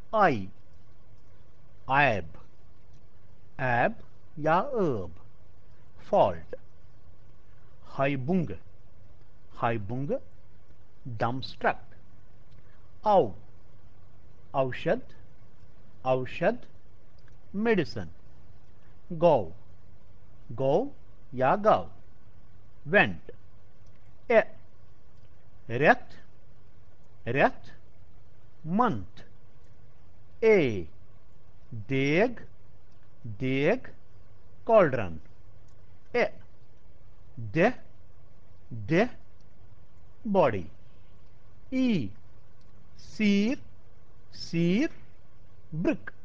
आई ऐब ऐब या ऐब fault हाइबुंग dumbstruck औ औषध औषध medicine गौ गौ या गाव went ए रेत रेत month ए देग देग cauldron ए दे दे body e सिर सिर brick